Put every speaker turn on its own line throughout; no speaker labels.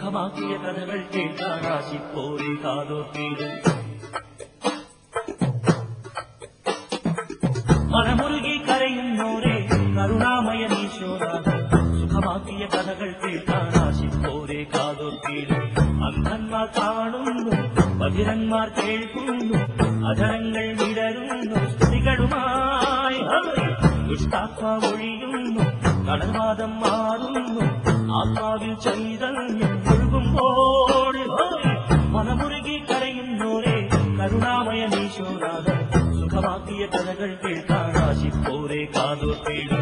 സുഖമാക്കിയ കഥകൾ കേൾക്കാനാശിപ്പോരെ കാതോർത്തിയിടും. മനമുരുകി കരയുന്നോരെ കരുണാമയനീശോനാഥൻ സുഖമാക്കിയ കഥകൾ കേൾക്കാനാശിപ്പോരെ കാതോർത്തിയിടും. അന്ധന്മാർ കാണുന്നു, ബധിരന്മാർ കേൾക്കുന്നു, അധരങ്ങൾ വിടരുന്നു സ്തുതികളുമായി. ദുഷ്ടാത്മാവൊഴിയുന്നു, കടൽവാദം മാറുന്നു, ആത്മാവിൽ ചൈതന്യം ഒഴുകുമ്പോൾ. മനമുരുകി കരയുന്നോരെ കരുണാമയനീശോനാഥൻ സുഖമാക്കിയ കഥകൾ കേൾക്കാനാശിപ്പോരെ കാതോർത്തിയിടും.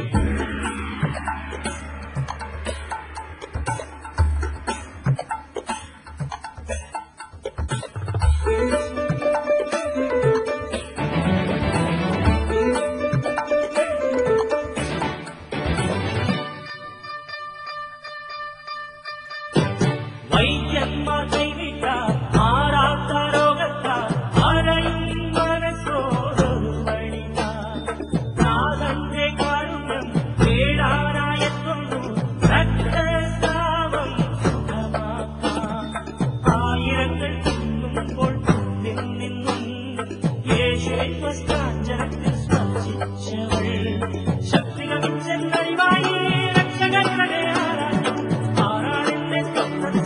വൈദ്യന്മാർ കൈവിട്ട ആറാത്ത രോഗത്താൽ ആരെയും മനസ്സോടൊരു വഴിയാൽ നാഥന്റെ കാരുണ്യം തേടാനായെത്തുന്നു രക്തസ്രാവം സുഖമാക്കാൻ. ആയിരങ്ങൾ തിന്നുമ്പോൾ നിന്നും യേശുവിൻ വസ്ത്രാഞ്ജനത്തിൽ സ്പർശിച്ചവൾ ശക്തികവിച്ചെന്നറിവായി രക്ഷകരുടെ ആരാധ്യം ആരാണെന്നെ സ്വപ്നം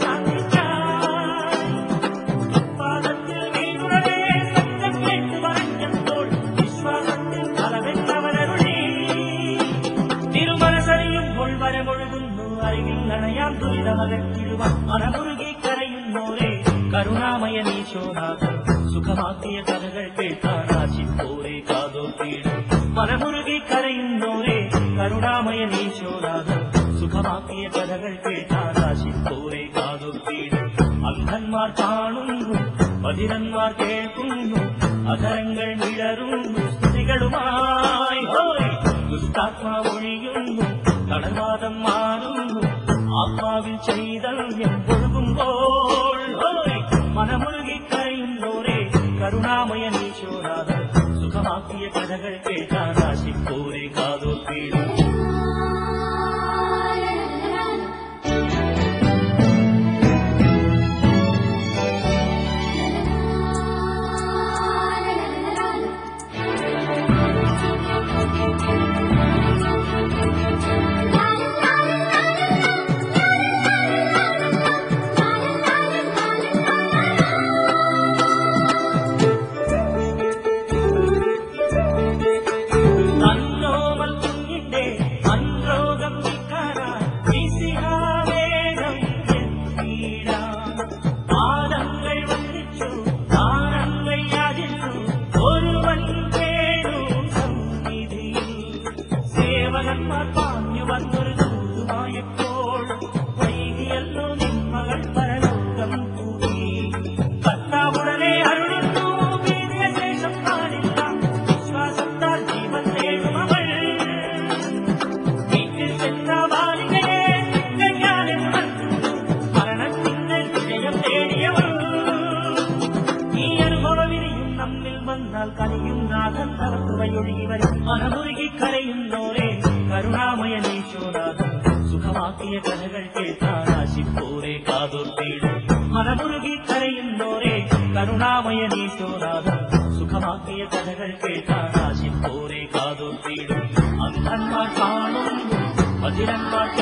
പാദത്തിൽ വീണുടനെ സത്യം കേട്ടു പറഞ്ഞപ്പോൾ വിശ്വാസത്തിൽ തലവെന്നവരരുളി. തിരുമനസറിയുമ്പോൾ വരമൊഴുകുന്നു അറിവിൽ നനയാം ദുരിതമകറ്റിടുവാൻ. മനമുരുകി കരയുന്നോരെ കരുണാമയനീശോനാഥൻ സുഖമാക്കിയ കഥകൾ കേൾക്കാനാശിപ്പോരെ കാതോർത്തിയിടും. മനമുരുകി കരയുന്നോരെ കരുണാമയനീശോനാഥൻ സുഖമാക്കിയ കഥകൾ കേൾക്കാനാശിപ്പോരെ കാതോർത്തിയിടും. അന്ധന്മാർ കാണുന്നു, ബധിരന്മാർ കേൾക്കുന്നു, അധരങ്ങൾ വിടരുന്നു സ്തുതികളുമായി. ദുഷ്ടാത്മാവൊഴിയുന്നു, കടൽവാദം മാറുന്നു, ആത്മാവിൽ ചൈതന്യം ഒഴുകുമ്പോൾ. മനമുരുകി കരയുന്നോരെ കരുണാമയനീശോനാഥൻ സുഖമാക്കിയ കഥകൾ കേൾക്കാനാശിപ്പോരെ കാതോർത്തിയിടും. സേവകന്മാർ പാഞ്ഞു വന്നൊരു ദൂതുമായപ്പോൾ വൈകിയല്ലോ നിന്മകൾ പരലോകം കൂടി. കർത്താവുടനെ അരുളുന്നു വീതിയ ശേഷം കാണില്ല വിശ്വാസത്താൽ ജീവൻ നേടും അവൾ. വീട്ടിൽ ചെന്ന ബാലികയെ കയ്യാലെ ഉണർത്തുന്നു മരണത്തിന്റെ വിജയം നേടിയവൾ. ഈ അനുഭവവിധിയും നമ്മിൽ വന്നാൽ കനിയും നാഥൻ തറത്തുവയൊഴുകി വരും. മനമുരുകി കരയുന്നോരെ കരുണാമയനീശോനാഥൻ സുഖമാക്കിയ കഥകൾ കേൾക്കാനാശിപ്പോരെ കാതോർത്തിയിടും. മനമുരുകി കരയുന്നോരെ കരുണാമയനീശോനാഥൻ സുഖമാക്കിയ കഥകൾ കേൾക്കാനാശിപ്പോരെ കാതോർത്തിയിടും. അന്ധന്മാർ കാണുന്നു, ബധിരന്മാർ